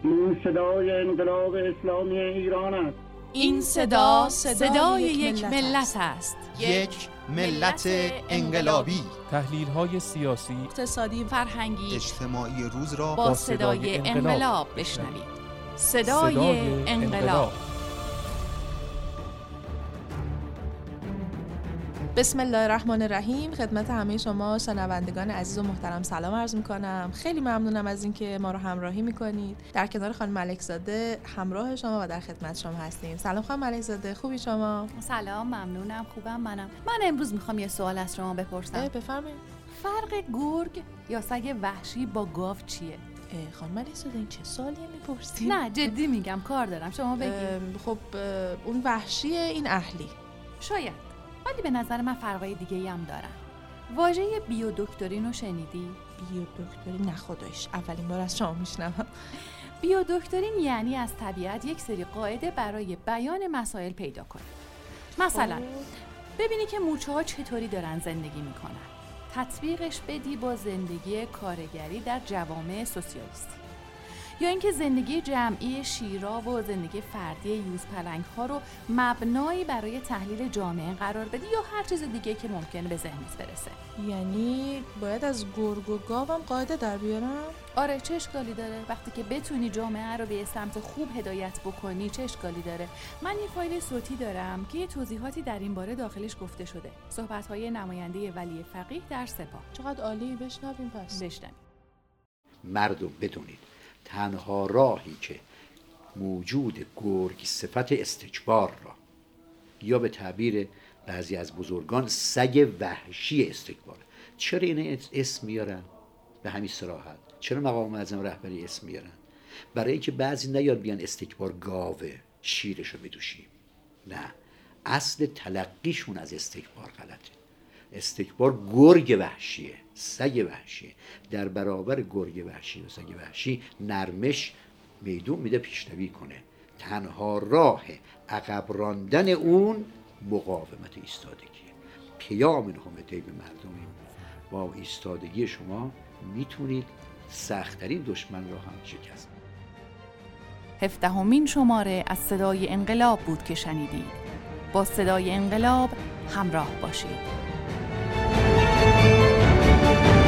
این صدای انقلاب اسلامی ایران است. این صدا صدای یک ملت است. یک ملت انقلابی. تحلیل‌های سیاسی، اقتصادی، فرهنگی، اجتماعی روز را با صدای انقلاب بشنوید. صدای انقلاب. بسم الله الرحمن الرحیم. خدمت همه شما شنوندگان عزیز و محترم سلام عرض میکنم. خیلی ممنونم از اینکه ما رو همراهی میکنید. در کنار خانم ملک زاده همراه شما و در خدمت شما هستیم. سلام خانم ملک زاده، خوبی شما؟ سلام، ممنونم، خوبم. من امروز میخوام یه سوال از شما بپرسم. بفرمایید. فرق گرگ یا سگ وحشی با گاو چیه؟ خانم ملک زاده این چه سوالی میپرسید؟ نه جدی میگم، کار دارم، شما بگید. خب اون وحشیه، این اهلی. شاید، ولی به نظر من فرقای دیگه‌ای هم دارن. واژه بیودکترین رو شنیدی؟ بیودکترین؟ نه خدایش، اولین بار از شما میشنوم. بیودکترین یعنی از طبیعت یک سری قاعده برای بیان مسائل پیدا کنه. مثلا ببینی که مورچه‌ها چطوری دارن زندگی میکنن، تطبیقش بدی با زندگی کارگری در جوامع سوسیالیستی، یا اینکه زندگی جمعی شیرا و زندگی فردی یوزپلنگ‌ها رو مبنایی برای تحلیل جامعه قرار بدی، یا هر چیز دیگه که ممکنه به ذهنت برسه. یعنی باید از گرگ و گاوم قاعده در بیارم؟ آره، چه اشکالی داره؟ وقتی که بتونی جامعه رو به سمت خوب هدایت بکنی چه اشکالی داره؟ من یه فایل صوتی دارم که یه توضیحاتی در این باره داخلش گفته شده. صحبت‌های نماینده ولی فقیه در سپاه. چقدر عالی، بشنویم پس. بشنویم. مردم بدونید تنها راهی که موجود گرگ صفت استکبار را، یا به تعبیر بعضی از بزرگان سگ وحشی استکبار. چرا این اسم میارن؟ به همین صراحت. چرا مقام معظم رهبری اسم میارن؟ برای اینکه بعضی نیاد بیان استکبار گاوه، شیرشو بدوشیم. نه، اصل تلقیشون از استکبار غلطه. استکبار گرگ وحشیه، سگ وحشیه. در برابر گرگ وحشی و سگ وحشی نرمش میدون میده پیشروی کنه. تنها راه عقب راندن اون مقاومت، ایستادگیه. پیام نهمتی به مردم، با ایستادگی شما میتونید سخت‌ترین دشمن را هم شکست. 17مین شماره از صدای انقلاب بود که شنیدید. با صدای انقلاب همراه باشید.